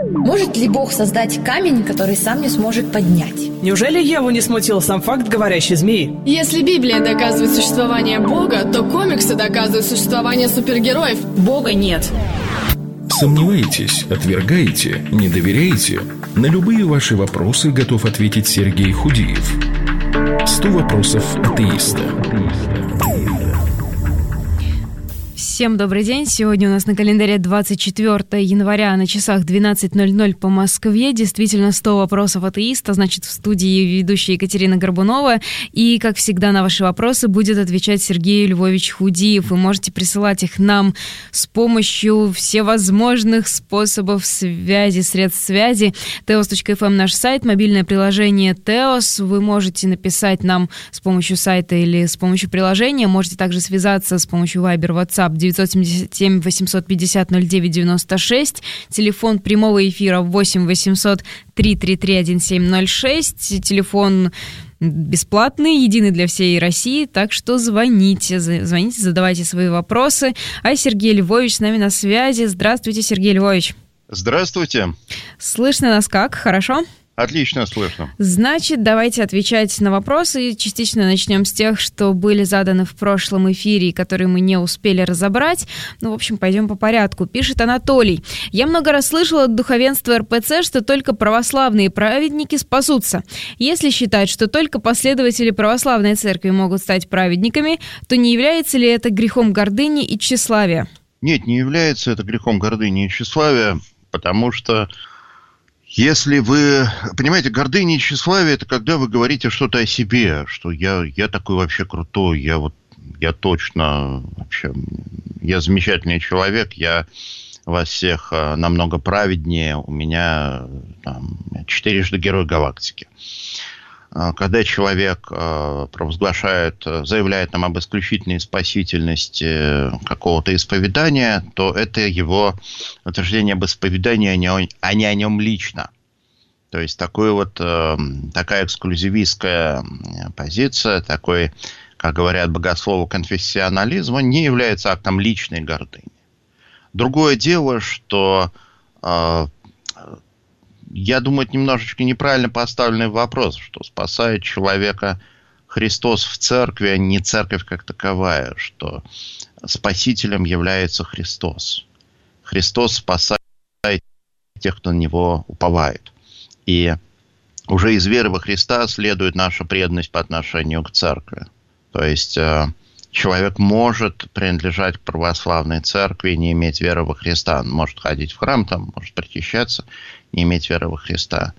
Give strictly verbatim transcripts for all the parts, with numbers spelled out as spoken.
Может ли Бог создать камень, который сам не сможет поднять? Неужели Еву не смутил сам факт говорящей змеи? Если Библия доказывает существование Бога, то комиксы доказывают существование супергероев. Бога нет. Сомневаетесь, отвергаете, не доверяете? На любые ваши вопросы готов ответить Сергей Худиев. сто вопросов атеиста. Всем добрый день. Сегодня у нас на календаре двадцать четвёртое января, на часах двенадцать ноль ноль по Москве. Действительно, сто вопросов атеиста. Значит, в студии ведущая Екатерина Горбунова. И, как всегда, на ваши вопросы будет отвечать Сергей Львович Худиев. Вы можете присылать их нам с помощью всевозможных способов связи, средств связи. теос точка эф эм наш сайт, мобильное приложение Теос. Вы можете написать нам с помощью сайта или с помощью приложения. Можете также связаться с помощью Viber, WhatsApp девятьсот семьдесят семь восемьсот пятьдесят ноль девять девяносто шесть, телефон прямого эфира восемь восемьсот три три три один семь ноль шесть, телефон бесплатный, единый для всей России, так что звоните, звоните, задавайте свои вопросы. А Сергей Львович с нами на связи. Здравствуйте, Сергей Львович. Здравствуйте. Слышно нас как? Хорошо? Отлично слышно. Значит, давайте отвечать на вопросы. Частично начнем с тех, что были заданы в прошлом эфире, и которые мы не успели разобрать. Ну, в общем, пойдем по порядку. Пишет Анатолий. Я много раз слышал от духовенства эр пэ цэ, что только православные праведники спасутся. Если считать, что только последователи православной церкви могут стать праведниками, то не является ли это грехом гордыни и тщеславия? Нет, не является это грехом гордыни и тщеславия, потому что если вы, понимаете, гордыня и тщеславие – это когда вы говорите что-то о себе, что я, я такой вообще крутой, я вот, я точно вообще, я замечательный человек, я вас всех намного праведнее, у меня там, четырежды герой галактики. Когда человек провозглашает, заявляет нам об исключительной спасительности какого-то исповедания, то это его утверждение об исповедании, а не о нем лично. То есть такой вот, такая эксклюзивистская позиция, такой, как говорят богословы, конфессионализма, не является актом личной гордыни. Другое дело, что я думаю, это немножечко неправильно поставленный вопрос, что спасает человека Христос в церкви, а не церковь как таковая, что спасителем является Христос. Христос спасает тех, кто на Него уповает. И уже из веры во Христа следует наша преданность по отношению к церкви. То есть человек может принадлежать к православной церкви и не иметь веры во Христа. Он может ходить в храм, там, может причащаться, не иметь веры во Христа.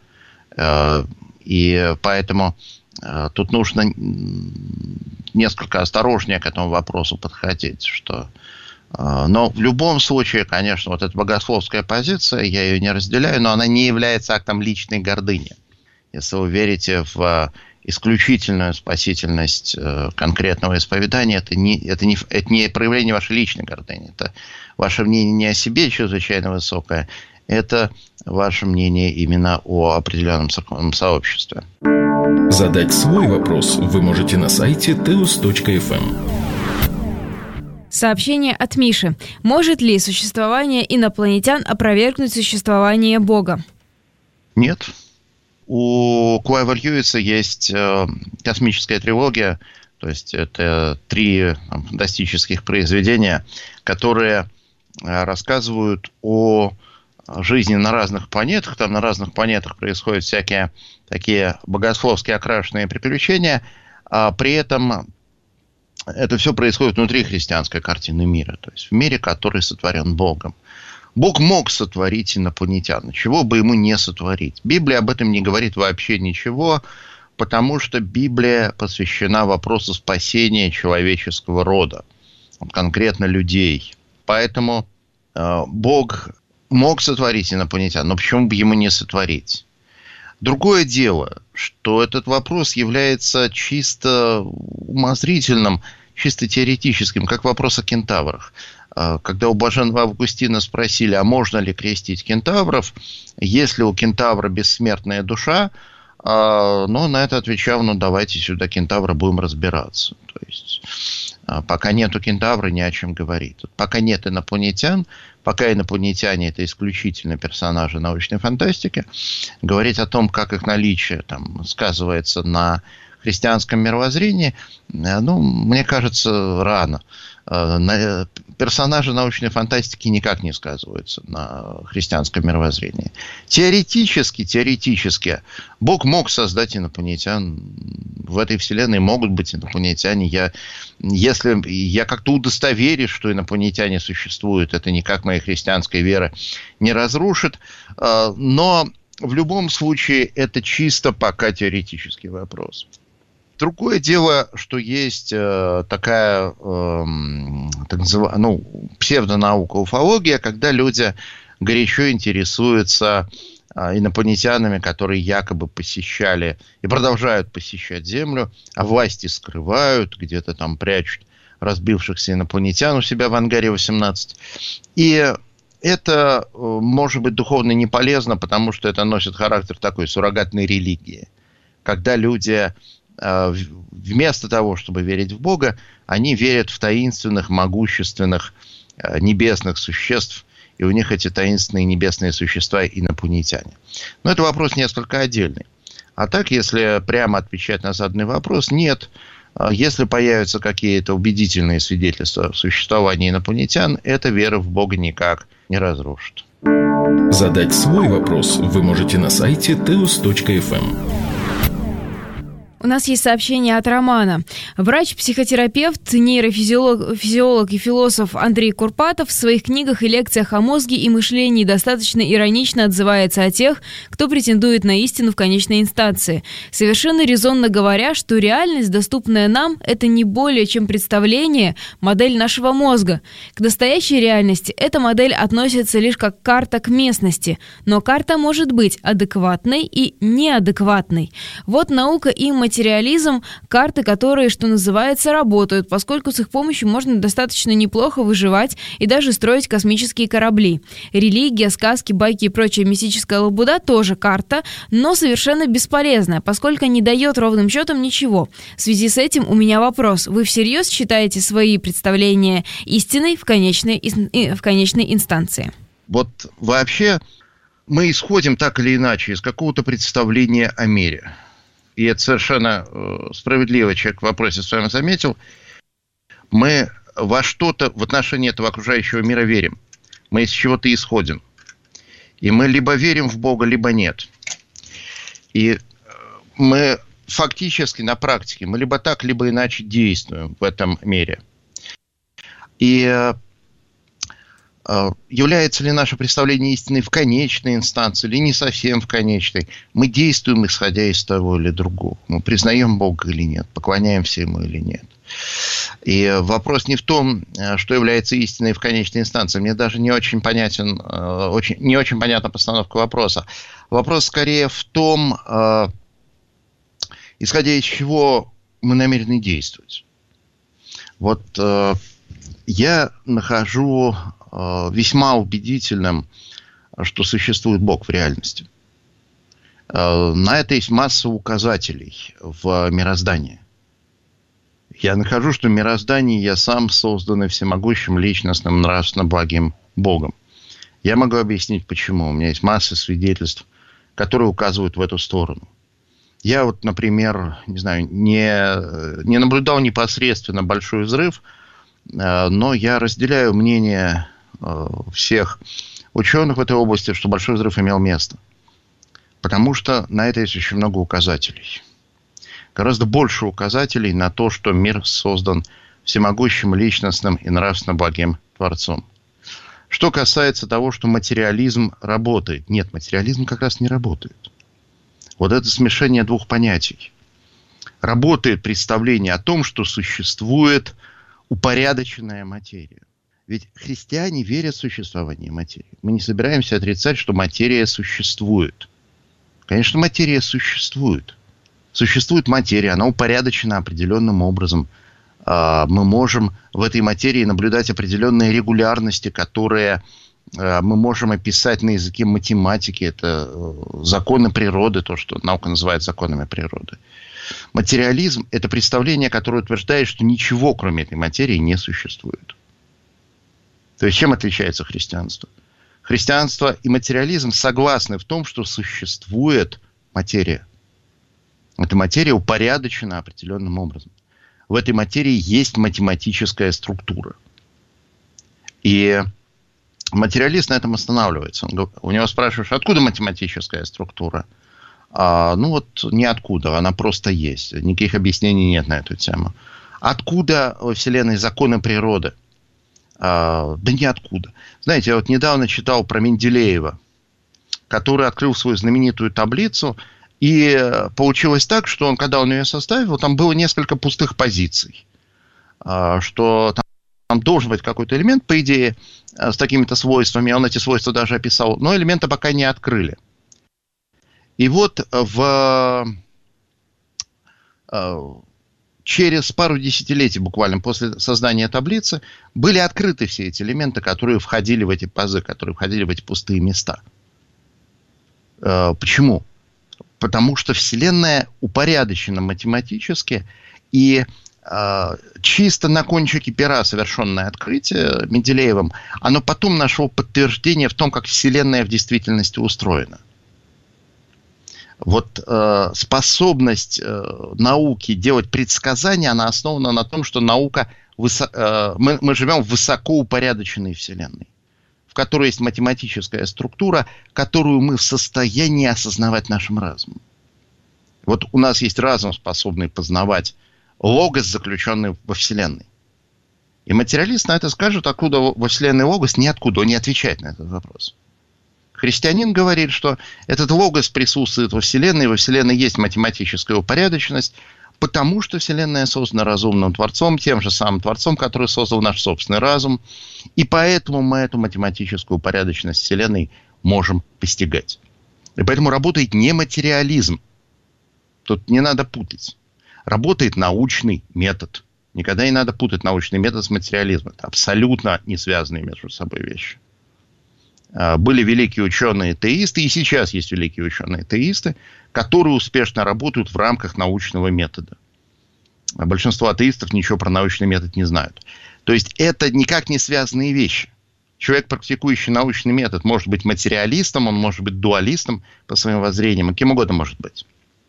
И поэтому тут нужно несколько осторожнее к этому вопросу подходить. Что... Но в любом случае, конечно, вот эта богословская позиция, я ее не разделяю, но она не является актом личной гордыни. Если вы верите в исключительную спасительность конкретного исповедания, это не, это, не, это не проявление вашей личной гордыни. Это ваше мнение не о себе чрезвычайно высокое, это ваше мнение именно о определенном церковном сообществе. Задать свой вопрос вы можете на сайте теос точка эф эм. Сообщение от Миши. Может ли существование инопланетян опровергнуть существование Бога? Нет. У Клайва Льюиса есть э, космическая трилогия, то есть это три там, фантастических произведения, которые э, рассказывают о жизни на разных планетах. Там на разных планетах происходят всякие такие богословски окрашенные приключения, а при этом это все происходит внутри христианской картины мира, то есть в мире, который сотворен Богом. Бог мог сотворить инопланетян, чего бы ему не сотворить. Библия об этом не говорит вообще ничего, потому что Библия посвящена вопросу спасения человеческого рода, конкретно людей. Поэтому э, Бог мог сотворить инопланетян, но почему бы ему не сотворить? Другое дело, что этот вопрос является чисто умозрительным, чисто теоретическим, как вопрос о кентаврах. Когда у блаженного Августина спросили, а можно ли крестить кентавров, если у кентавра бессмертная душа, ну, на это отвечал, ну, давайте сюда кентавра будем разбираться. То есть Пока нету кентавра, ни о чем говорить. Пока нет инопланетян, пока инопланетяне – это исключительно персонажи научной фантастики, говорить о том, как их наличие там сказывается на христианском мировоззрении, ну, мне кажется, рано. Персонажи научной фантастики никак не сказываются на христианском мировоззрении. Теоретически, теоретически, Бог мог создать инопланетян. В этой вселенной могут быть инопланетяне. Я, если я как-то удостоверюсь, что инопланетяне существуют, это никак моей христианской веры не разрушит. Но в любом случае это чисто пока теоретический вопрос. Другое дело, что есть э, такая э, так называемая, ну, псевдонаука уфология, когда люди горячо интересуются э, инопланетянами, которые якобы посещали и продолжают посещать Землю, а власти скрывают, где-то там прячут разбившихся инопланетян у себя в ангаре восемнадцать. И это э, может быть духовно не полезно, потому что это носит характер такой суррогатной религии, когда люди вместо того, чтобы верить в Бога, они верят в таинственных, могущественных небесных существ, и у них эти таинственные небесные существа инопланетяне. Но это вопрос несколько отдельный. А так, если прямо отвечать на заданный вопрос, нет. Если появятся какие-то убедительные свидетельства существования инопланетян, эта вера в Бога никак не разрушит. Задать свой вопрос вы можете на сайте теос точка эф эм. У нас есть сообщение от Романа. Врач-психотерапевт, нейрофизиолог физиолог и философ Андрей Курпатов в своих книгах и лекциях о мозге и мышлении достаточно иронично отзывается о тех, кто претендует на истину в конечной инстанции, совершенно резонно говоря, что реальность, доступная нам, это не более чем представление, модель нашего мозга. К настоящей реальности эта модель относится лишь как карта к местности, но карта может быть адекватной и неадекватной. Вот наука и материализм. Материализм, карты, которые, что называется, работают, поскольку с их помощью можно достаточно неплохо выживать и даже строить космические корабли. Религия, сказки, байки и прочая мистическая лабуда тоже карта, но совершенно бесполезная, поскольку не дает ровным счетом ничего. В связи с этим у меня вопрос. Вы всерьез считаете свои представления истиной в конечной, в конечной инстанции? Вот вообще мы исходим так или иначе из какого-то представления о мире. И это совершенно справедливо человек в вопросе с вами заметил, мы во что-то в отношении этого окружающего мира верим. Мы из чего-то исходим. И мы либо верим в Бога, либо нет. И мы фактически на практике, мы либо так, либо иначе действуем в этом мире. И является ли наше представление истины в конечной инстанции или не совсем в конечной? Мы действуем, исходя из того или другого. Мы признаем Бога или нет, поклоняемся Ему или нет. И вопрос не в том, что является истиной в конечной инстанции. Мне даже не очень понятен, очень, не очень понятна постановка вопроса. Вопрос скорее в том, исходя из чего мы намерены действовать. Вот я нахожу весьма убедительным, что существует Бог в реальности. На это есть масса указателей в мироздании. Я нахожу, что мироздание я сам созданный всемогущим, личностным, нравственно благим Богом. Я могу объяснить, почему. У меня есть масса свидетельств, которые указывают в эту сторону. Я вот, например, не знаю, не, не наблюдал непосредственно большой взрыв, но я разделяю мнение всех ученых в этой области, что большой взрыв имел место. Потому что на это есть очень много указателей. Гораздо больше указателей на то, что мир создан всемогущим, личностным и нравственно благим Творцом. Что касается того, что материализм работает. Нет, материализм как раз не работает. Вот это смешение двух понятий. Работает представление о том, что существует упорядоченная материя. Ведь христиане верят в существование материи. Мы не собираемся отрицать, что материя существует. Конечно, материя существует. Существует материя, она упорядочена определенным образом. Мы можем в этой материи наблюдать определенные регулярности, которые мы можем описать на языке математики. Это законы природы, то, что наука называет законами природы. Материализм – это представление, которое утверждает, что ничего, кроме этой материи, не существует. То есть, чем отличается христианство? Христианство и материализм согласны в том, что существует материя. Эта материя упорядочена определенным образом. В этой материи есть математическая структура. И материалист на этом останавливается. Он, у него спрашиваешь, откуда математическая структура? А, ну вот ниоткуда, она просто есть. Никаких объяснений нет на эту тему. Откуда во Вселенной законы природы? А, да ниоткуда. Знаете, я вот недавно читал про Менделеева, который открыл свою знаменитую таблицу, и получилось так, что он, когда он ее составил, там было несколько пустых позиций. А, что там, там должен быть какой-то элемент, по идее, с такими-то свойствами. Он эти свойства даже описал, но элементы пока не открыли. И вот в, через пару десятилетий, буквально после создания таблицы, были открыты все эти элементы, которые входили в эти пазы, которые входили в эти пустые места. Почему? Потому что Вселенная упорядочена математически, и чисто на кончике пера совершенное открытие Менделеевым, оно потом нашло подтверждение в том, как Вселенная в действительности устроена. Вот э, способность э, науки делать предсказания, она основана на том, что наука высо- э, мы, мы живем в высокоупорядоченной Вселенной, в которой есть математическая структура, которую мы в состоянии осознавать нашим разумом. Вот у нас есть разум, способный познавать логос, заключенный во Вселенной. И материалист на это скажет, откуда во Вселенной логос, ниоткуда, он не отвечает на этот вопрос. Христианин говорит, что этот логос присутствует во Вселенной, во Вселенной есть математическая упорядоченность, потому что Вселенная создана разумным Творцом, тем же самым Творцом, который создал наш собственный разум, и поэтому мы эту математическую упорядоченность Вселенной можем постигать. И поэтому работает не материализм. Тут не надо путать. Работает научный метод. Никогда не надо путать научный метод с материализмом. Это абсолютно не связанные между собой вещи. Были великие ученые-теисты, и сейчас есть великие ученые-теисты, которые успешно работают в рамках научного метода. Большинство атеистов ничего про научный метод не знают. То есть это никак не связанные вещи. Человек, практикующий научный метод, может быть материалистом, он может быть дуалистом по своим воззрениям, и кем угодно может быть.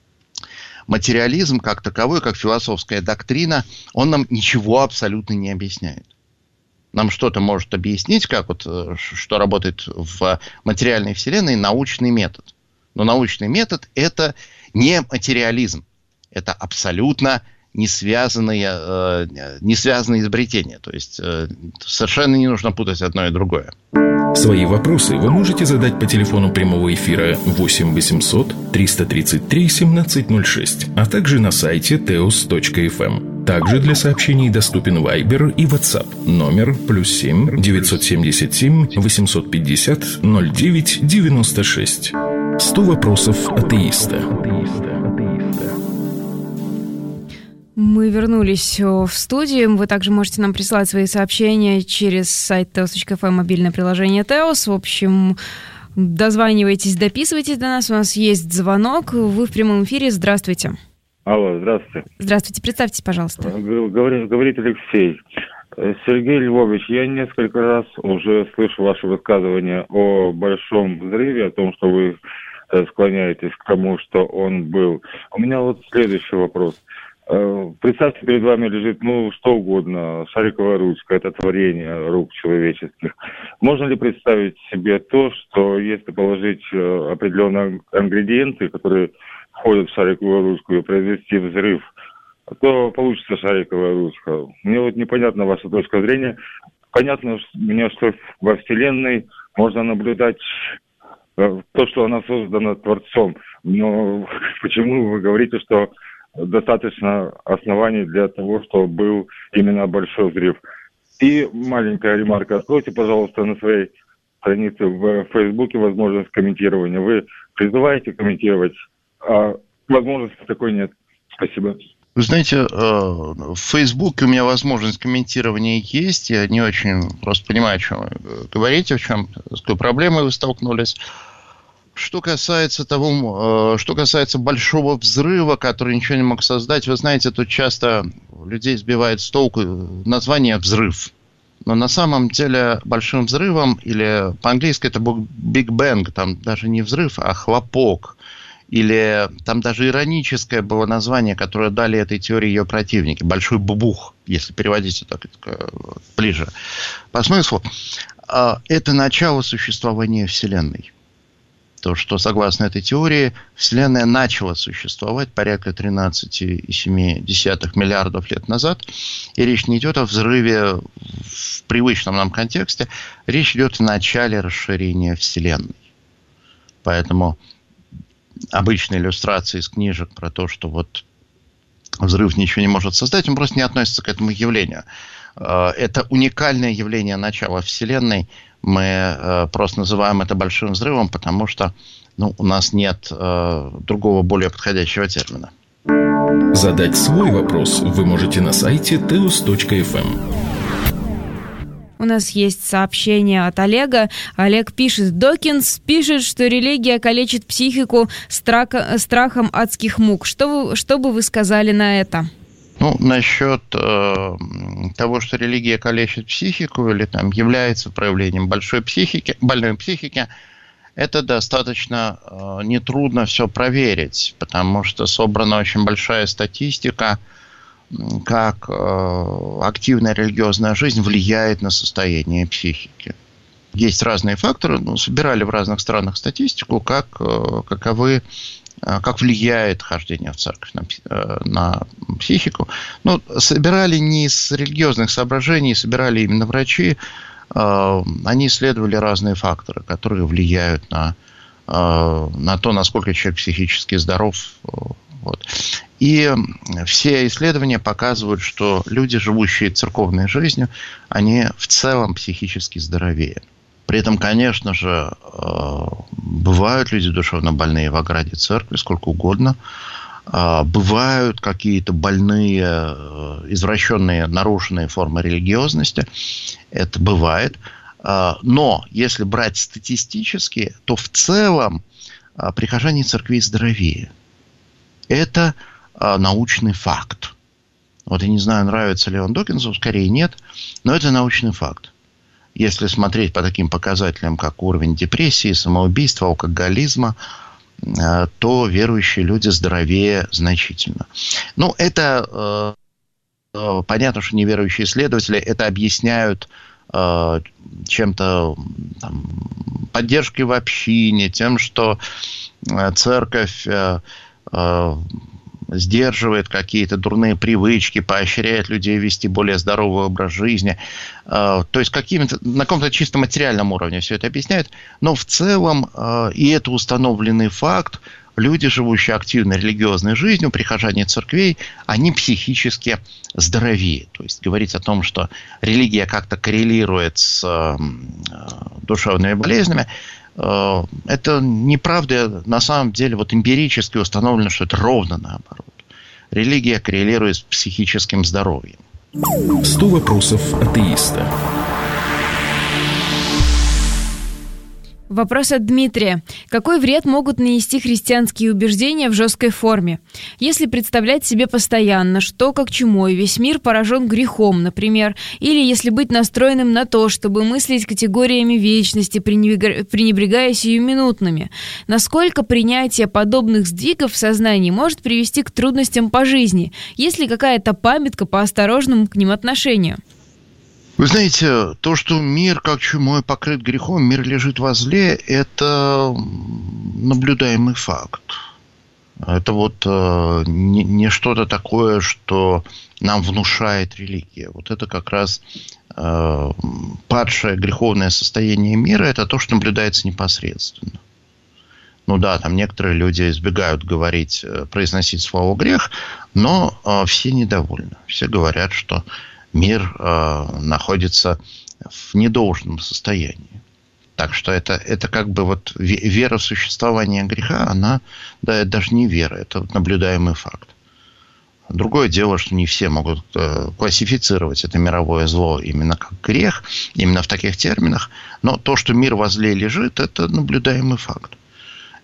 Материализм как таковой, как философская доктрина, он нам ничего абсолютно не объясняет. Нам что-то может объяснить, как вот, что работает в материальной вселенной, научный метод. Но научный метод – это не материализм. Это абсолютно не связанные, не связанные изобретения. То есть совершенно не нужно путать одно и другое. Свои вопросы вы можете задать по телефону прямого эфира восемь восемьсот триста тридцать три семнадцать ноль шесть, а также на сайте теос точка эф эм. Также для сообщений доступен Viber и WhatsApp. Номер плюс семь девятьсот семьдесят семь восемьсот пятьдесят ноль девять девяносто шесть. Сто вопросов атеиста. Мы вернулись в студию. Вы также можете нам присылать свои сообщения через сайт теос точка эф эм, мобильное приложение Теос. В общем, дозванивайтесь, дописывайтесь до нас. У нас есть звонок. Вы в прямом эфире. Здравствуйте. Алло, здравствуйте. Здравствуйте. Представьтесь, пожалуйста. Говорит, говорит Алексей. Сергей Львович, я несколько раз уже слышу ваше высказывание о большом взрыве, о том, что вы склоняетесь к тому, что он был. У меня вот следующий вопрос. Представьте, перед вами лежит, ну, что угодно, шариковая ручка, это творение рук человеческих. Можно ли представить себе то, что если положить определенные ингредиенты, которые входят в шариковую ручку, и произвести взрыв, то получится шариковая ручка? Мне вот непонятна ваша точка зрения. Понятно мне, что во Вселенной можно наблюдать то, что она создана Творцом. Но почему вы говорите, что достаточно оснований для того, чтобы был именно большой взрыв? И маленькая ремарка. Откройте, пожалуйста, на своей странице в Фейсбуке возможность комментирования. Вы призываете комментировать, а возможности такой нет. Спасибо. Вы знаете, в Фейсбуке у меня возможность комментирования есть. Я не очень просто понимаю, о чем вы говорите, в чем, с какой проблемой вы столкнулись. Что касается того, что касается большого взрыва, который ничего не мог создать, вы знаете, тут часто людей сбивает с толку название «взрыв». Но на самом деле большим взрывом, или по-английски это был Big Bang, там даже не взрыв, а хлопок. Или там даже ироническое было название, которое дали этой теории ее противники. Большой бубух, если переводить это так, ближе по смыслу. Это начало существования Вселенной. То, что, согласно этой теории, Вселенная начала существовать порядка тринадцать целых семь десятых миллиардов лет назад. И речь не идет о взрыве в привычном нам контексте. Речь идет о начале расширения Вселенной. Поэтому обычные иллюстрации из книжек про то, что вот взрыв ничего не может создать, он просто не относится к этому явлению. Это уникальное явление начала Вселенной. Мы просто называем это большим взрывом, потому что ну, у нас нет э, другого более подходящего термина. Задать свой вопрос вы можете на сайте теос точка эф эм. У нас есть сообщение от Олега. Олег пишет: Докинс пишет, что религия калечит психику страха, страхом адских мук. Что, вы, что бы вы сказали на это? Ну, насчет э, того, что религия калечит психику или там является проявлением большой психики, больной психики, это достаточно э, нетрудно все проверить, потому что собрана очень большая статистика, как э, активная религиозная жизнь влияет на состояние психики. Есть разные факторы, ну, собирали в разных странах статистику, как, э, каковы как влияет хождение в церковь на, на психику. Ну, собирали не из религиозных соображений, собирали именно врачи. Они исследовали разные факторы, которые влияют на, на то, насколько человек психически здоров. Вот. И все исследования показывают, что люди, живущие церковной жизнью, они в целом психически здоровее. При этом, конечно же, бывают люди душевно больные в ограде церкви, сколько угодно. Бывают какие-то больные, извращенные, нарушенные формы религиозности. Это бывает. Но если брать статистически, то в целом прихожане церкви здоровее. Это научный факт. Вот я не знаю, нравится ли он Докинсу, скорее нет, но это научный факт. Если смотреть по таким показателям, как уровень депрессии, самоубийства, алкоголизма, то верующие люди здоровее значительно. Ну, это э, понятно, что неверующие исследователи это объясняют э, чем-то там, поддержкой в общине, тем, что церковь э, э, сдерживает какие-то дурные привычки, поощряет людей вести более здоровый образ жизни. То есть каким-то, на каком-то чисто материальном уровне все это объясняет. Но в целом, и это установленный факт, люди, живущие активной религиозной жизнью, прихожане церквей, они психически здоровее. То есть говорить о том, что религия как-то коррелирует с душевными болезнями, это неправда. На самом деле, вот эмпирически установлено, что это ровно наоборот. Религия коррелирует с психическим здоровьем. сто вопросов атеиста. Вопрос от Дмитрия. Какой вред могут нанести христианские убеждения в жесткой форме? Если представлять себе постоянно, что как чумой весь мир поражен грехом, например, или если быть настроенным на то, чтобы мыслить категориями вечности, пренебрегая сиюминутными, насколько принятие подобных сдвигов в сознании может привести к трудностям по жизни? Есть ли какая-то памятка по осторожному к ним отношению? Вы знаете, то, что мир как чумой покрыт грехом, мир лежит во зле, это наблюдаемый факт. Это вот э, не, не что-то такое, что нам внушает религия. Вот это как раз э, падшее греховное состояние мира, это то, что наблюдается непосредственно. Ну да, там некоторые люди избегают говорить, произносить слово грех, но э, все недовольны. Все говорят, что мир э, находится в недолжном состоянии. Так что это, это как бы вот вера в существование греха, она, да, это даже не вера, это наблюдаемый факт. Другое дело, что не все могут э, классифицировать это мировое зло именно как грех, именно в таких терминах, но то, что мир во зле лежит, это наблюдаемый факт.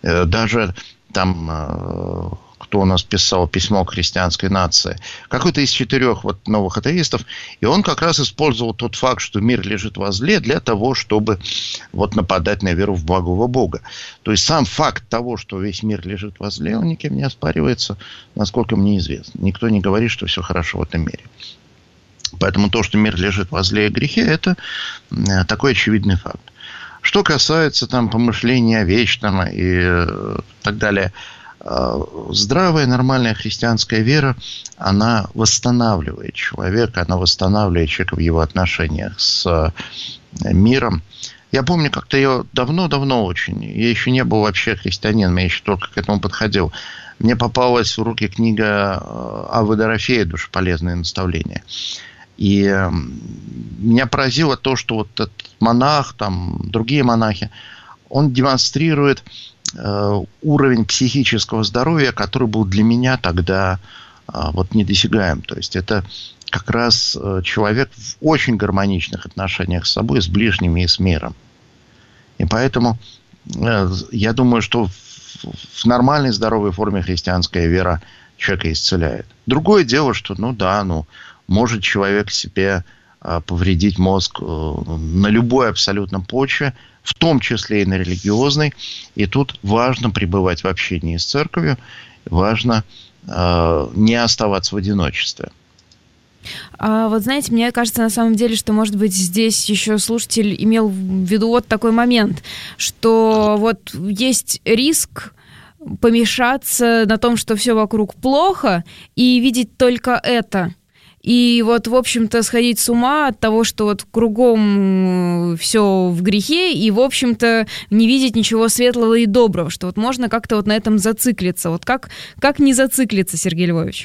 Даже там... кто у нас писал письмо к христианской нации, какой-то из четырех вот новых атеистов, и он как раз использовал тот факт, что мир лежит возле, для того, чтобы вот нападать на веру в благого Бога. То есть сам факт того, что весь мир лежит возле, он никем не оспаривается, насколько мне известно. Никто не говорит, что все хорошо в этом мире. Поэтому то, что мир лежит возле грехе, это такой очевидный факт. Что касается там помышления о вечном и так далее, здравая, нормальная христианская вера, она восстанавливает человека, она восстанавливает человека в его отношениях с миром. Я помню, как-то я давно-давно очень, я еще не был вообще христианином, я еще только к этому подходил. Мне попалась в руки книга Аввы Дорофея «Душеполезные наставления». И меня поразило то, что вот этот монах, там, другие монахи, он демонстрирует уровень психического здоровья, который был для меня тогда вот недосягаем. То есть это как раз человек в очень гармоничных отношениях с собой, с ближними и с миром. И поэтому я думаю, что в нормальной здоровой форме христианская вера человека исцеляет. Другое дело, что, ну да, ну, может человек себе повредить мозг на любой абсолютно почве, в том числе и на религиозной. И тут важно пребывать в общении с церковью, важно э, не оставаться в одиночестве. А вот знаете, мне кажется на самом деле, что, может быть, здесь еще слушатель имел в виду вот такой момент, что вот есть риск помешаться на том, что все вокруг плохо, и видеть только это. И вот, в общем-то, сходить с ума от того, что вот кругом все в грехе, и, в общем-то, не видеть ничего светлого и доброго, что вот можно как-то вот на этом зациклиться. Вот как, как не зациклиться, Сергей Львович?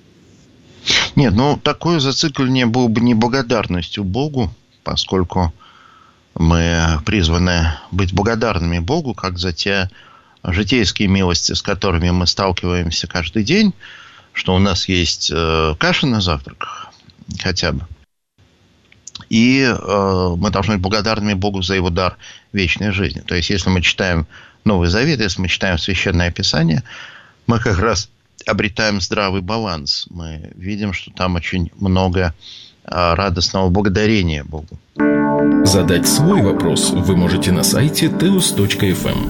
Нет, ну, такое зацикление было бы неблагодарностью Богу, поскольку мы призваны быть благодарными Богу, как за те житейские милости, с которыми мы сталкиваемся каждый день, что у нас есть э, каша на завтрак, хотя бы. И э, мы должны быть благодарными Богу за его дар вечной жизни. То есть, если мы читаем Новый Завет, если мы читаем Священное Писание, мы как раз обретаем здравый баланс. Мы видим, что там очень много э, радостного благодарения Богу. Задать свой вопрос вы можете на сайте теос точка эф эм.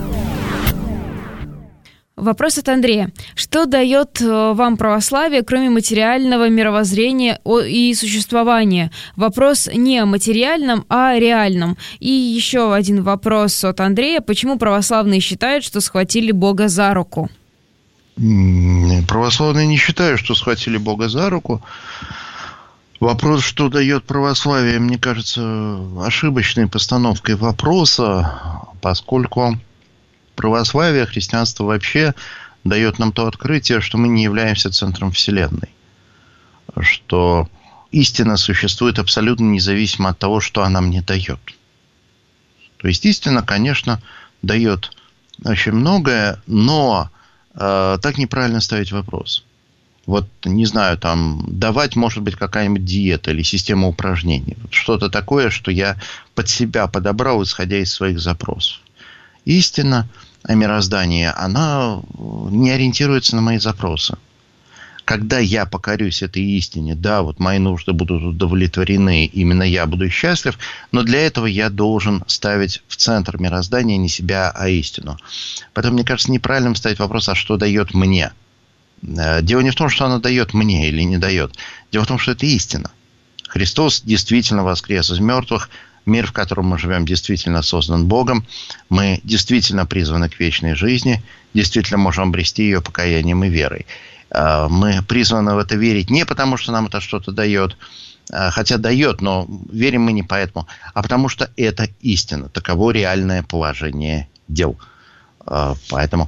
Вопрос от Андрея. Что дает вам православие, кроме материального мировоззрения и существования? Вопрос не о материальном, а о реальном. И еще один вопрос от Андрея. Почему православные считают, что схватили Бога за руку? Православные не считают, что схватили Бога за руку. Вопрос, что дает православие, мне кажется, ошибочной постановкой вопроса, поскольку православие, христианство вообще дает нам то открытие, что мы не являемся центром Вселенной. Что истина существует абсолютно независимо от того, что она мне дает. То есть истина, конечно, дает очень многое, но э, так неправильно ставить вопрос. Вот, не знаю, там, давать, может быть, какая-нибудь диета или система упражнений. Вот что-то такое, что я под себя подобрал, исходя из своих запросов. Истина о мироздании, она не ориентируется на мои запросы. Когда я покорюсь этой истине, да, вот мои нужды будут удовлетворены, именно я буду счастлив, но для этого я должен ставить в центр мироздания не себя, а истину. Поэтому, мне кажется, неправильным ставить вопрос, а что дает мне? Дело не в том, что она дает мне или не дает. Дело в том, что это истина. Христос действительно воскрес из мертвых. Мир, в котором мы живем, действительно создан Богом. Мы действительно призваны к вечной жизни. Действительно можем обрести ее покаянием и верой. Мы призваны в это верить не потому, что нам это что-то дает, хотя дает, но верим мы не поэтому, а потому что это истина. Таково реальное положение дел. Поэтому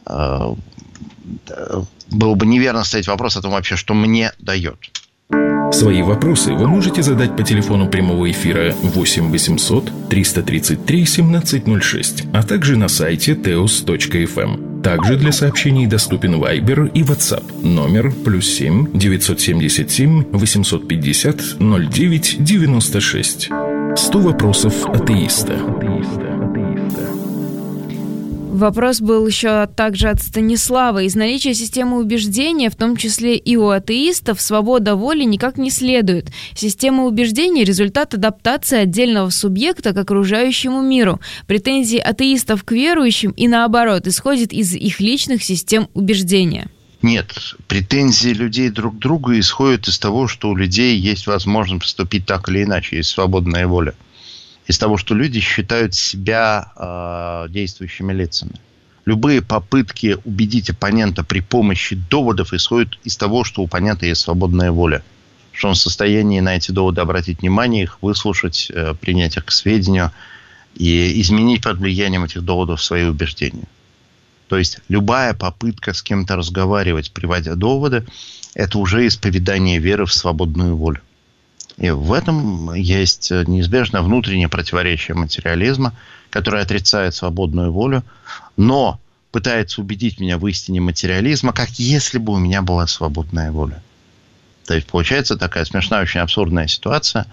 было бы неверно ставить вопрос о том вообще, что мне дает. Свои вопросы вы можете задать по телефону прямого эфира восемь восемьсот триста тридцать три семнадцать ноль шесть, а также на сайте теос точка эф эм. Также для сообщений доступен Viber и WhatsApp. Номер плюс семь девятьсот семьдесят семь восемьсот пятьдесят ноль девять девяносто шесть. сто вопросов атеиста. Вопрос был еще также от Станислава. Из наличия системы убеждения, в том числе и у атеистов, свобода воли никак не следует. Система убеждений – результат адаптации отдельного субъекта к окружающему миру. Претензии атеистов к верующим и наоборот исходят из их личных систем убеждения. Нет, претензии людей друг к другу исходят из того, что у людей есть возможность поступить так или иначе, есть свободная воля. Из того, что люди считают себя э, действующими лицами. Любые попытки убедить оппонента при помощи доводов исходят из того, что у оппонента есть свободная воля. Что он в состоянии на эти доводы обратить внимание, их выслушать, э, принять их к сведению и изменить под влиянием этих доводов свои убеждения. То есть любая попытка с кем-то разговаривать, приводя доводы, это уже исповедание веры в свободную волю. И в этом есть неизбежное внутреннее противоречие материализма, которое отрицает свободную волю, но пытается убедить меня в истине материализма, как если бы у меня была свободная воля. То есть получается такая смешная, очень абсурдная ситуация.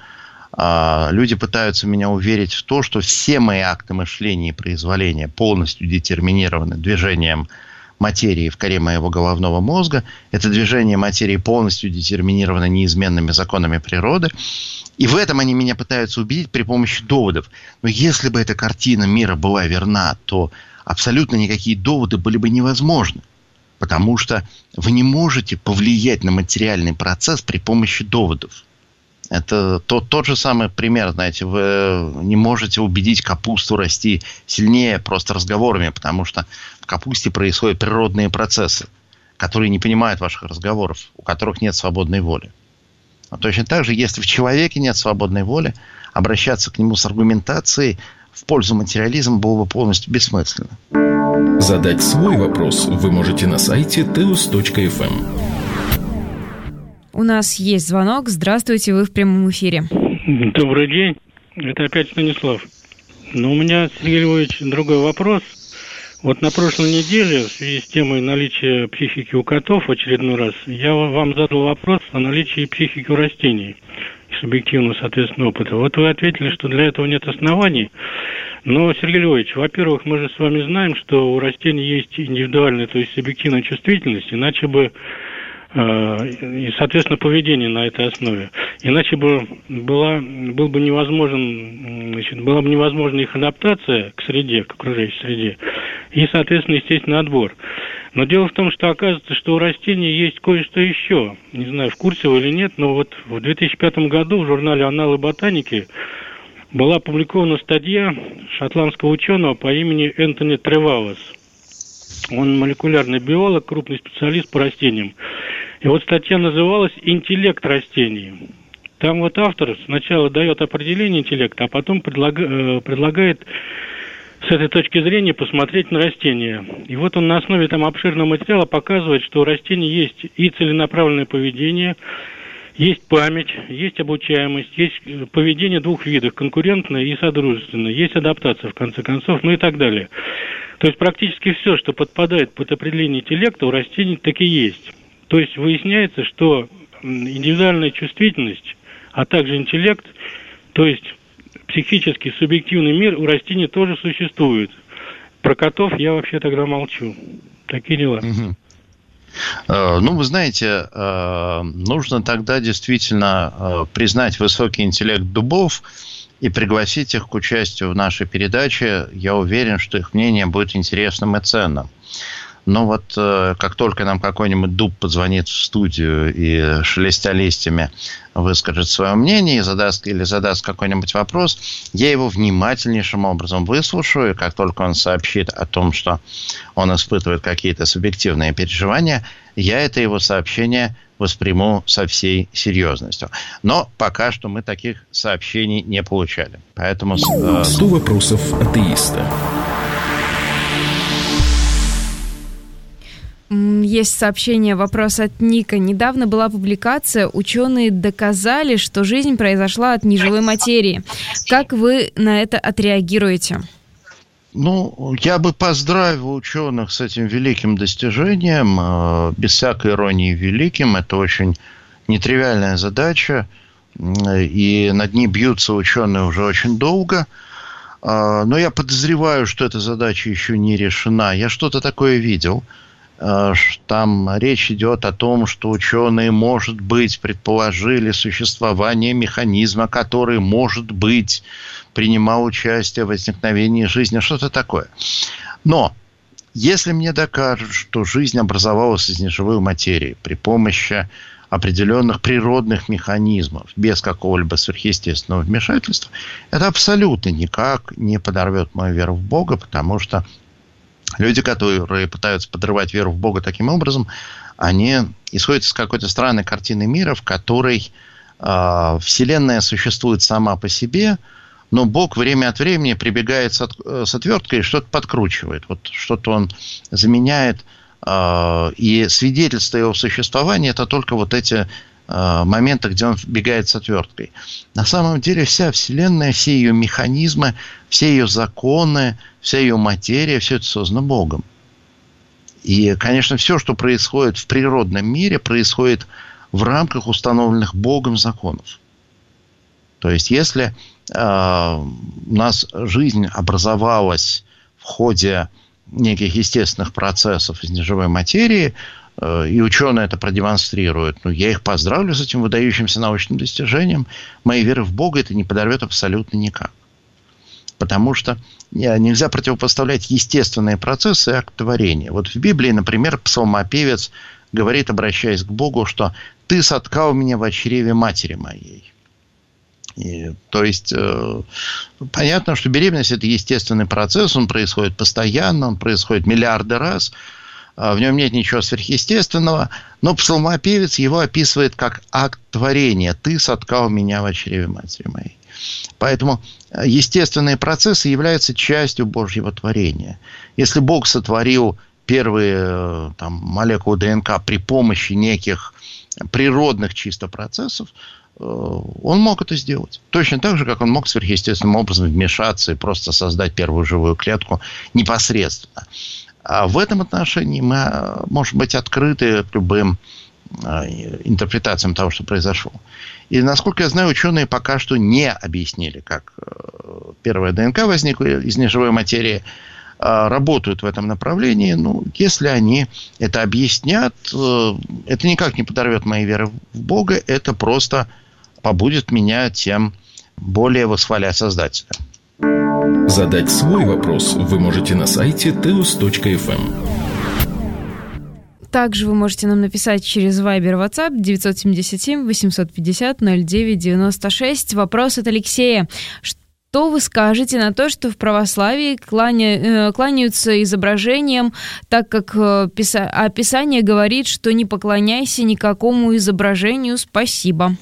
Люди пытаются меня уверить в то, что все мои акты мышления и произволения полностью детерминированы движением материи в коре моего головного мозга. Это движение материи полностью детерминировано неизменными законами природы. И в этом они меня пытаются убедить при помощи доводов. Но если бы эта картина мира была верна, то абсолютно никакие доводы были бы невозможны. Потому что вы не можете повлиять на материальный процесс при помощи доводов. Это тот, тот же самый пример, знаете, вы не можете убедить капусту расти сильнее просто разговорами, потому что в капусте происходят природные процессы, которые не понимают ваших разговоров, у которых нет свободной воли. А точно так же, если в человеке нет свободной воли, обращаться к нему с аргументацией в пользу материализма было бы полностью бессмысленно. Задать свой вопрос вы можете на сайте теос точка эф эм. У нас есть звонок. Здравствуйте, вы в прямом эфире. Добрый день. Это опять Станислав. Но у меня, Сергей Львович, другой вопрос. Вот на прошлой неделе, в связи с темой наличия психики у котов в очередной раз, я вам задал вопрос о наличии психики у растений и субъективного, соответственно, опыта. Вот вы ответили, что для этого нет оснований. Но, Сергей Львович, во-первых, мы же с вами знаем, что у растений есть индивидуальная, то есть субъективная чувствительность, иначе бы и, соответственно, поведение на этой основе. Иначе бы была, был бы невозможен, значит, была бы невозможна их адаптация к среде, к окружающей среде, и, соответственно, естественный отбор. Но дело в том, что оказывается, что у растений есть кое-что еще. Не знаю, в курсе вы или нет, но вот в две тысячи пятом году в журнале «Анналы ботаники» была опубликована статья шотландского ученого по имени Энтони Тревалос. Он молекулярный биолог, крупный специалист по растениям. И вот статья называлась «Интеллект растений». Там вот автор сначала дает определение интеллекта, а потом предлага, предлагает с этой точки зрения посмотреть на растения. И вот он на основе там обширного материала показывает, что у растений есть и целенаправленное поведение, есть память, есть обучаемость, есть поведение двух видов, конкурентное и содружественное, есть адаптация, в конце концов, ну и так далее. То есть практически все, что подпадает под определение интеллекта, у растений так и есть. То есть выясняется, что индивидуальная чувствительность, а также интеллект, то есть психический субъективный мир у растений тоже существует. Про котов я вообще тогда молчу. Такие дела. Угу. Ну, вы знаете, нужно тогда действительно признать высокий интеллект дубов и пригласить их к участию в нашей передаче. Я уверен, что их мнение будет интересным и ценным. Но вот как только нам какой-нибудь дуб позвонит в студию и, шелестя листьями, выскажет свое мнение и задаст, или задаст какой-нибудь вопрос, я его внимательнейшим образом выслушаю, и как только он сообщит о том, что он испытывает какие-то субъективные переживания, я это его сообщение восприму со всей серьезностью. Но пока что мы таких сообщений не получали. Поэтому... сто вопросов атеиста. Есть сообщение, вопрос от Ника. Недавно была публикация, ученые доказали, что жизнь произошла от неживой материи. Как вы на это отреагируете? Ну, я бы поздравил ученых с этим великим достижением, без всякой иронии великим. Это очень нетривиальная задача, и над ней бьются ученые уже очень долго. Но я подозреваю, что эта задача еще не решена. Я что-то такое видел. Там речь идет о том, что ученые, может быть, предположили существование механизма, который, может быть, принимал участие в возникновении жизни. Что-то такое. Но если мне докажут, что жизнь образовалась из неживой материи при помощи определенных природных механизмов, без какого-либо сверхъестественного вмешательства, это абсолютно никак не подорвет мою веру в Бога, потому что люди, которые пытаются подрывать веру в Бога таким образом, они исходят из какой-то странной картины мира, в которой э, Вселенная существует сама по себе, но Бог время от времени прибегает с, от, с отверткой и что-то подкручивает. Вот что-то он заменяет. И свидетельство его существования – это только вот эти моменты, где он бегает с отверткой. На самом деле вся Вселенная, все ее механизмы, все ее законы, вся ее материя – все это создано Богом. И, конечно, все, что происходит в природном мире, происходит в рамках установленных Богом законов. То есть, если э, у нас жизнь образовалась в ходе неких естественных процессов из неживой материи, э, и ученые это продемонстрируют, ну, я их поздравлю с этим выдающимся научным достижением. Моей веры в Бога это не подорвет абсолютно никак. Потому что нельзя противопоставлять естественные процессы и акт творения. Вот в Библии, например, псалмопевец говорит, обращаясь к Богу, что «Ты соткал меня в чреве матери моей». И, то есть, э, понятно, что беременность – это естественный процесс, он происходит постоянно, он происходит миллиарды раз, э, в нем нет ничего сверхъестественного, но псалмопевец его описывает как акт творения. «Ты соткал меня в чреве матери моей». Поэтому естественные процессы являются частью Божьего творения. Если Бог сотворил первые там, молекулы ДНК при помощи неких природных чисто процессов, он мог это сделать. Точно так же, как он мог сверхъестественным образом вмешаться и просто создать первую живую клетку непосредственно. А в этом отношении мы можем быть открыты к любым интерпретациям того, что произошло. И, насколько я знаю, ученые пока что не объяснили, как первая ДНК возникла из неживой материи, работают в этом направлении. Ну, если они это объяснят, это никак не подорвет моей веры в Бога, это просто побудет меня тем более восхвалять Создателя. Задать свой вопрос вы можете на сайте теос точка эф эм. Также вы можете нам написать через Viber, WhatsApp девять семь семь восемь пять ноль ноль девять девять шесть. Вопрос от Алексея. Что вы скажете на то, что в православии кланя... кланяются изображениям, так как писа... Писание говорит, что не поклоняйся никакому изображению, спасибо?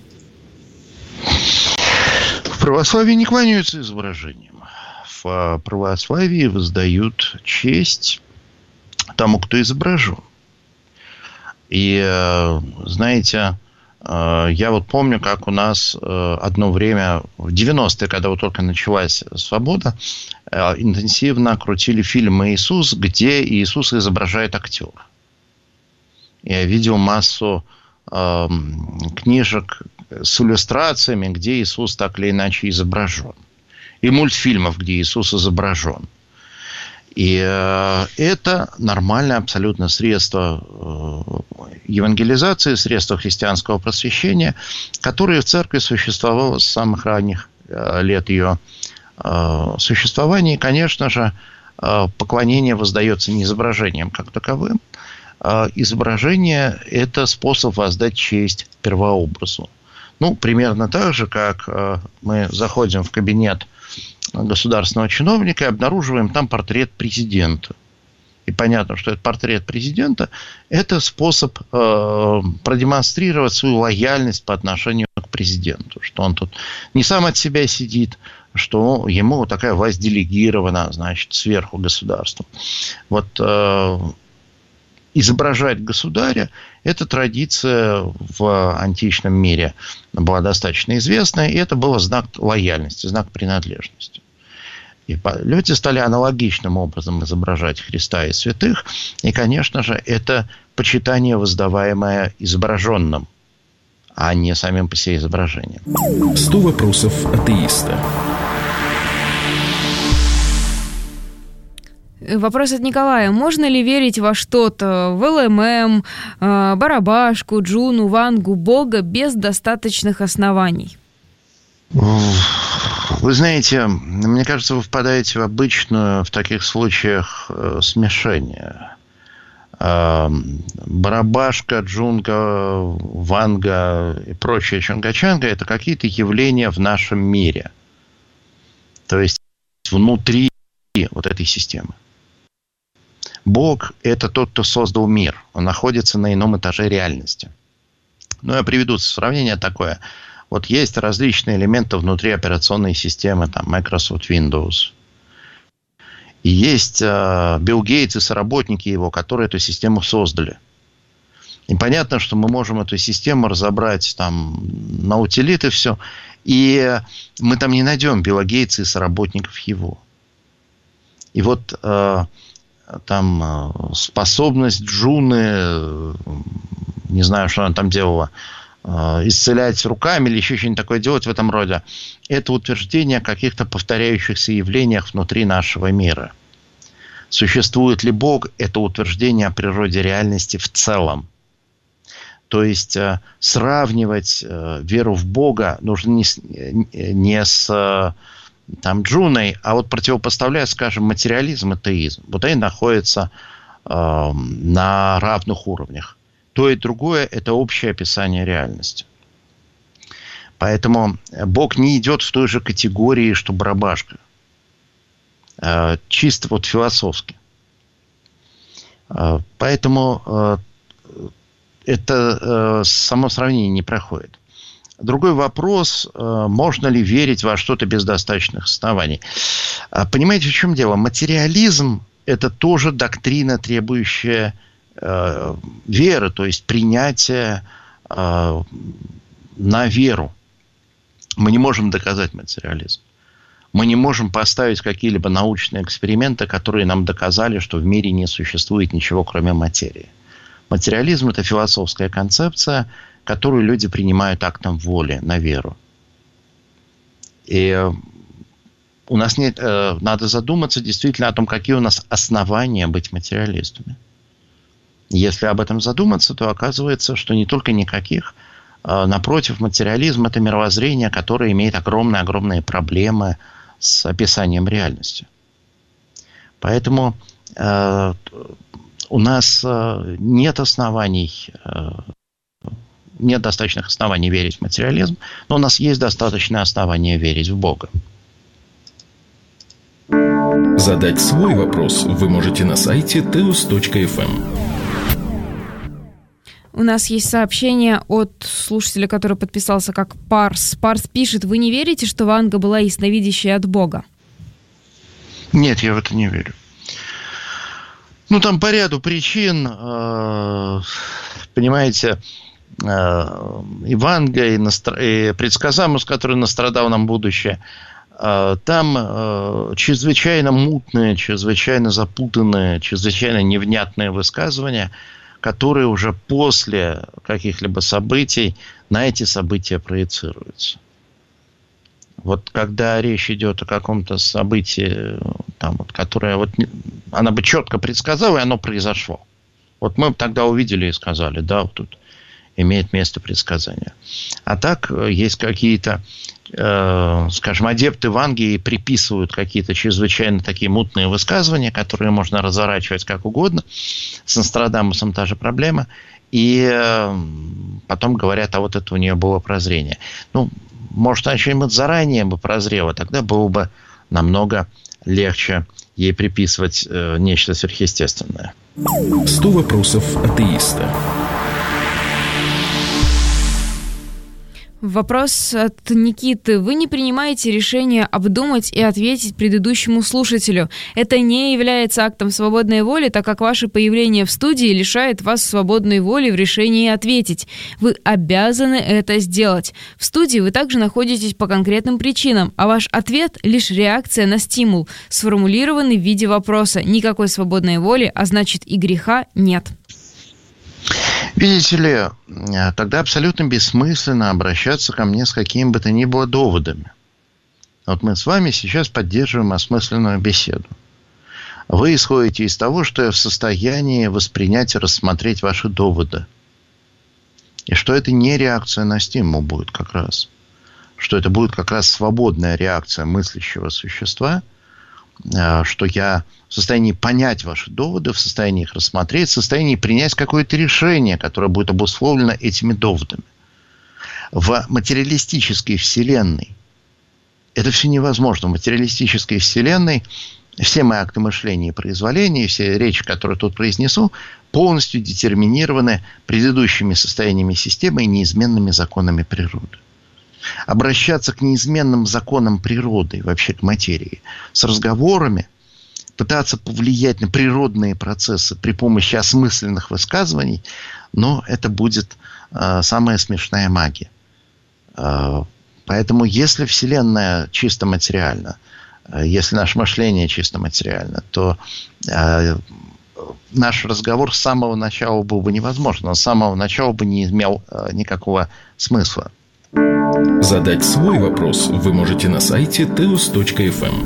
В православии не кланяются изображениям. В православии воздают честь тому, кто изображен. И, знаете, я вот помню, как у нас одно время, в девяностые, когда вот только началась свобода, интенсивно крутили фильм «Иисус», где Иисус изображает актера. Я видел массу э, книжек с иллюстрациями, где Иисус так или иначе изображен. И мультфильмов, где Иисус изображен. И э, это нормальное абсолютно средство э, евангелизации, средство христианского просвещения, которое в церкви существовало с самых ранних э, лет ее э, существования. И, конечно же, э, поклонение воздается не изображением как таковым. Э, изображение – это способ воздать честь первообразу. Ну, примерно так же, как э, мы заходим в кабинет государственного чиновника и обнаруживаем там портрет президента. И понятно, что этот портрет президента – это способ э, продемонстрировать свою лояльность по отношению к президенту. Что он тут не сам от себя сидит, что ему такая власть делегирована, значит, сверху государством. Вот э, изображать государя – эта традиция в античном мире была достаточно известная, и это был знак лояльности, знак принадлежности. И люди стали аналогичным образом изображать Христа и святых, и, конечно же, это почитание, воздаваемое изображенным, а не самим по себе изображением. сто вопросов атеиста. Вопрос от Николая. Можно ли верить во что-то, в эл эм эм, барабашку, джуну, вангу, Бога без достаточных оснований? Вы знаете, мне кажется, вы впадаете в обычную в таких случаях смешение. Барабашка, джунга, ванга и прочее чанга-чанга – это какие-то явления в нашем мире. То есть внутри вот этой системы. Бог – это тот, кто создал мир. Он находится на ином этаже реальности. Ну, я приведу сравнение такое. Вот есть различные элементы внутри операционной системы, там, Microsoft Windows. И есть э, Билл Гейтс и соработники его, которые эту систему создали. И понятно, что мы можем эту систему разобрать там, на утилиты и все. И мы там не найдем Билла Гейтса и соработников его. И вот э, там э, способность Джуны, э, не знаю, что она там делала, э, исцелять руками или еще что-нибудь такое делать в этом роде, это утверждение о каких-то повторяющихся явлениях внутри нашего мира. Существует ли Бог, это утверждение о природе реальности в целом. То есть э, сравнивать э, веру в Бога нужно не с, не с э, там, Джуной, а вот противопоставляя, скажем, материализм и теизм. Вот они находятся э, на равных уровнях. То и другое – это общее описание реальности. Поэтому Бог не идет в той же категории, что барабашка. Э, чисто вот философски. Э, поэтому э, это э, само сравнение не проходит. Другой вопрос, э, можно ли верить во что-то без достаточных оснований. Э, понимаете, в чем дело? Материализм – это тоже доктрина, требующая э, веры, то есть принятия э, на веру. Мы не можем доказать материализм. Мы не можем поставить какие-либо научные эксперименты, которые нам доказали, что в мире не существует ничего, кроме материи. Материализм – это философская концепция, которую люди принимают актом воли на веру. И у нас нет, э, надо задуматься действительно о том, какие у нас основания быть материалистами. Если об этом задуматься, то оказывается, что не только никаких. Э, напротив, материализм – это мировоззрение, которое имеет огромные-огромные проблемы с описанием реальности. Поэтому э, у нас э, нет оснований, э, нет достаточных оснований верить в материализм, но у нас есть достаточное основание верить в Бога. Задать свой вопрос вы можете на сайте теос точка эф эм. У нас есть сообщение от слушателя, который подписался как Парс. Парс пишет: вы не верите, что Ванга была ясновидящей от Бога? Нет, я в это не верю. Ну, там по ряду причин, понимаете, и Ванга, и, Ностр... и предсказамус, который настрадал нам будущее, там чрезвычайно мутные, чрезвычайно запутанные, чрезвычайно невнятные высказывания, которые уже после каких-либо событий на эти события проецируются. Вот когда речь идет о каком-то событии, там, вот, которое вот, она бы четко предсказала, и оно произошло. Вот мы тогда увидели и сказали, да, вот тут имеет место предсказание. А так есть какие-то, э, скажем, адепты Ванги приписывают какие-то чрезвычайно такие мутные высказывания, которые можно разворачивать как угодно. С Нострадамусом та же проблема. И э, потом говорят, а вот это у нее было прозрение. Ну, может, она что-нибудь заранее бы прозрела, тогда было бы намного легче ей приписывать э, нечто сверхъестественное. сто вопросов атеиста. Вопрос от Никиты. Вы не принимаете решение обдумать и ответить предыдущему слушателю. Это не является актом свободной воли, так как ваше появление в студии лишает вас свободной воли в решении ответить. Вы обязаны это сделать. В студии вы также находитесь по конкретным причинам, а ваш ответ – лишь реакция на стимул, сформулированный в виде вопроса. Никакой свободной воли, а значит и греха нет. Видите ли, тогда абсолютно бессмысленно обращаться ко мне с какими бы то ни было доводами. Вот мы с вами сейчас поддерживаем осмысленную беседу. Вы исходите из того, что я в состоянии воспринять и рассмотреть ваши доводы. И что это не реакция на стимул будет как раз. Что это будет как раз свободная реакция мыслящего существа, что я в состоянии понять ваши доводы, в состоянии их рассмотреть, в состоянии принять какое-то решение, которое будет обусловлено этими доводами. В материалистической вселенной это все невозможно. В материалистической вселенной все мои акты мышления и произволения, все речи, которые тут произнесу, полностью детерминированы предыдущими состояниями системы и неизменными законами природы. Обращаться к неизменным законам природы, вообще к материи, с разговорами, пытаться повлиять на природные процессы при помощи осмысленных высказываний, но это будет э, самая смешная магия. Э, поэтому если Вселенная чисто материальна, э, если наше мышление чисто материально, то э, наш разговор с самого начала был бы невозможен, он с самого начала бы не имел э, никакого смысла. Задать свой вопрос вы можете на сайте теос точка эф эм.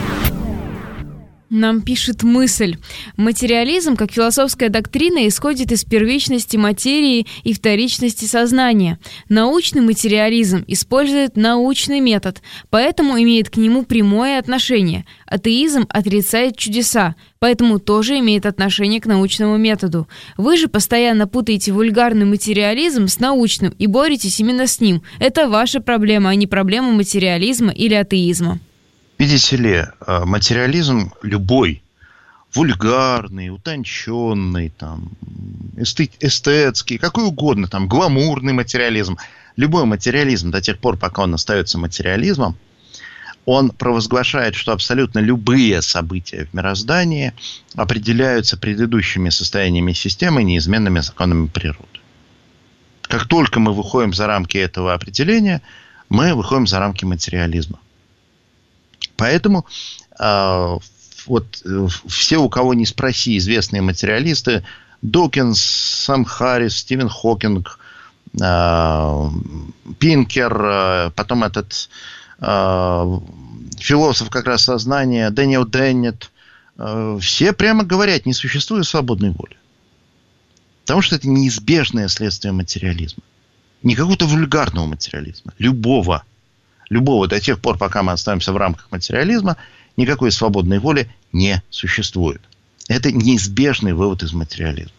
Нам пишет мысль. Материализм, как философская доктрина, исходит из первичности материи и вторичности сознания. Научный материализм использует научный метод, поэтому имеет к нему прямое отношение. Атеизм отрицает чудеса, поэтому тоже имеет отношение к научному методу. Вы же постоянно путаете вульгарный материализм с научным и боретесь именно с ним. Это ваша проблема, а не проблема материализма или атеизма. Видите ли, материализм любой, вульгарный, утонченный, там, эстетский, какой угодно, там, гламурный материализм, любой материализм до тех пор, пока он остается материализмом, он провозглашает, что абсолютно любые события в мироздании определяются предыдущими состояниями системы и неизменными законами природы. Как только мы выходим за рамки этого определения, мы выходим за рамки материализма. Поэтому э, вот, э, все, у кого не спроси, известные материалисты, Докинс, Сэм Харрис, Стивен Хокинг, э, Пинкер, э, потом этот э, философ как раз сознания Дэниел Деннет, э, все прямо говорят, не существует свободной воли. Потому что это неизбежное следствие материализма. Не какого-то вульгарного материализма, любого. Любого, до тех пор, пока мы остаемся в рамках материализма, никакой свободной воли не существует. Это неизбежный вывод из материализма.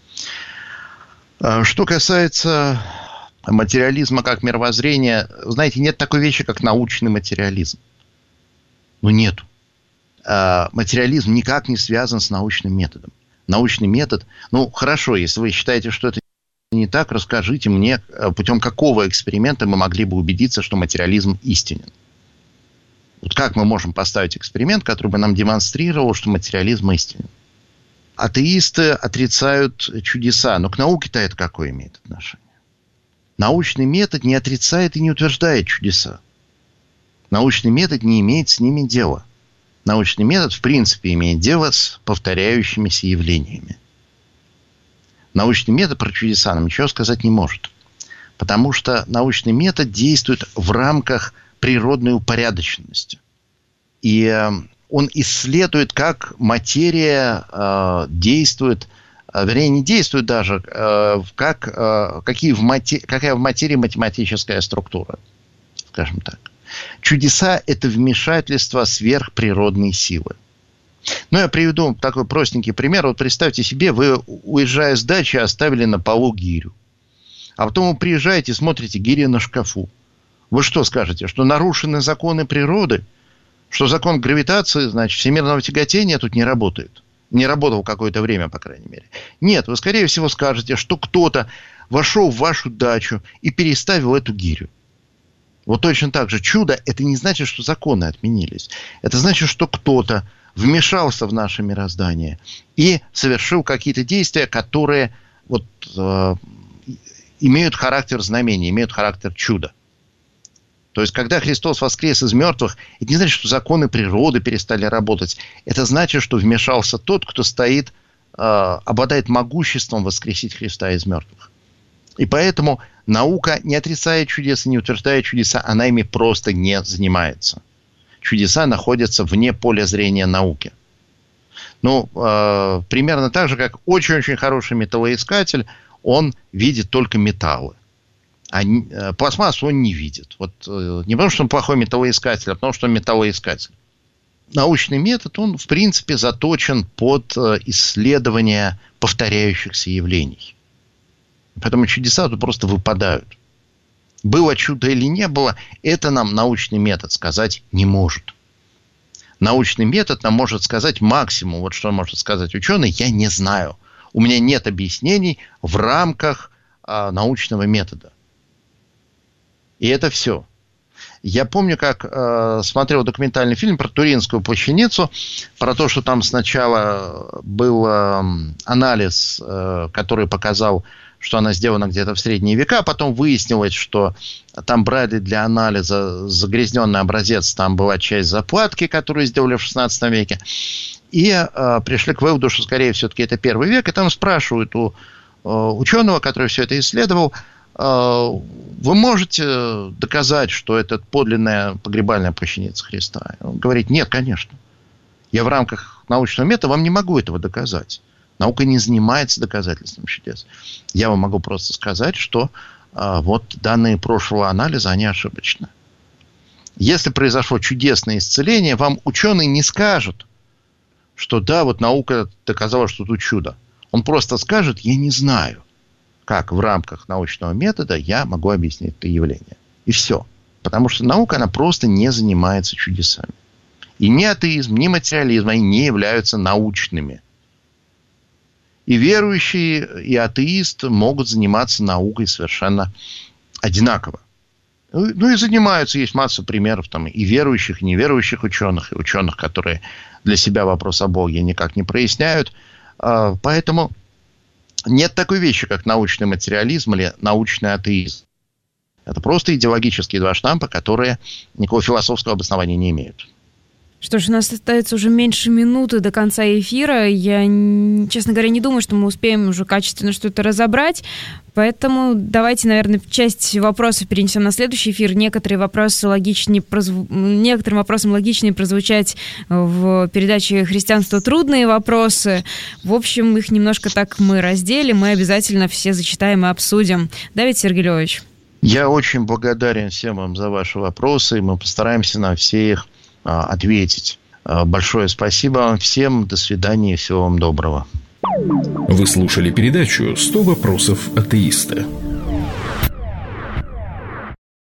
Что касается материализма как мировоззрения, знаете, нет такой вещи, как научный материализм. Ну, нету. Материализм никак не связан с научным методом. Научный метод, ну, хорошо, если вы считаете, что это не так, расскажите мне, путем какого эксперимента мы могли бы убедиться, что материализм истинен. Вот как мы можем поставить эксперимент, который бы нам демонстрировал, что материализм истинен? Атеисты отрицают чудеса, но к науке-то это какое имеет отношение? Научный метод не отрицает и не утверждает чудеса. Научный метод не имеет с ними дела. Научный метод, в принципе, имеет дело с повторяющимися явлениями. Научный метод про чудеса нам ничего сказать не может. Потому что научный метод действует в рамках природной упорядоченности. И он исследует, как материя э, действует, э, вернее, не действует даже, э, как, э, какие в мате, какая в материи математическая структура, скажем так. Чудеса – это вмешательство сверхприродной силы. Ну, я приведу такой простенький пример. Вот представьте себе, вы, уезжая с дачи, оставили на полу гирю. А потом вы приезжаете, смотрите, гиря на шкафу. Вы что скажете? Что нарушены законы природы? Что закон гравитации, значит, всемирного тяготения тут не работает? Не работал какое-то время, по крайней мере. Нет, вы, скорее всего, скажете, что кто-то вошел в вашу дачу и переставил эту гирю. Вот точно так же. Чудо – это не значит, что законы отменились. Это значит, что кто-то вмешался в наше мироздание и совершил какие-то действия, которые вот, э, имеют характер знамения, имеют характер чуда. То есть, когда Христос воскрес из мертвых, это не значит, что законы природы перестали работать. Это значит, что вмешался тот, кто стоит, э, обладает могуществом воскресить Христа из мертвых. И поэтому наука не отрицает чудеса, не утверждает чудеса, она ими просто не занимается. Чудеса находятся вне поля зрения науки. Ну, э, примерно так же, как очень-очень хороший металлоискатель, он видит только металлы. А э, пластмассу он не видит. Вот, э, не потому, что он плохой металлоискатель, а потому, что он металлоискатель. Научный метод, он, в принципе, заточен под э, исследование повторяющихся явлений. Поэтому чудеса тут просто выпадают. Было чудо или не было, это нам научный метод сказать не может. Научный метод нам может сказать максимум. Вот что может сказать ученый, я не знаю. У меня нет объяснений в рамках а, научного метода. И это все. Я помню, как э, смотрел документальный фильм про Туринскую плащаницу, про то, что там сначала был э, анализ, э, который показал, что она сделана где-то в средние века, а потом выяснилось, что там брали для анализа загрязненный образец, там была часть заплатки, которую сделали в шестнадцатом веке, и э, пришли к выводу, что, скорее, все-таки это первый век, и там спрашивают у э, ученого, который все это исследовал, э, вы можете доказать, что это подлинная погребальная плащаница Христа? Он говорит, нет, конечно. Я в рамках научного метода вам не могу этого доказать. Наука не занимается доказательством чудес. Я вам могу просто сказать, что а, вот данные прошлого анализа, они ошибочны. Если произошло чудесное исцеление, вам ученый не скажет, что да, вот наука доказала, что тут чудо. Он просто скажет, я не знаю, как в рамках научного метода я могу объяснить это явление. И все. Потому что наука, она просто не занимается чудесами. И ни атеизм, ни материализм, они не являются научными. И верующие, и атеист могут заниматься наукой совершенно одинаково. Ну и занимаются, есть масса примеров там, и верующих, и неверующих ученых, и ученых, которые для себя вопрос о Боге никак не проясняют. Поэтому нет такой вещи, как научный материализм или научный атеизм. Это просто идеологические два штампа, которые никакого философского обоснования не имеют. Что ж, у нас остается уже меньше минуты до конца эфира. Я, честно говоря, не думаю, что мы успеем уже качественно что-то разобрать. Поэтому давайте, наверное, часть вопросов перенесем на следующий эфир. Некоторые вопросы логичнее прозву... Некоторым вопросам логичнее прозвучать в передаче «Христианство. Трудные вопросы». В общем, их немножко так мы разделим. Мы обязательно все зачитаем и обсудим. Давид Сергеевич. Я очень благодарен всем вам за ваши вопросы. Мы постараемся на все их ответить. Большое спасибо вам всем. До свидания и всего вам доброго. Вы слушали передачу «сто вопросов атеиста».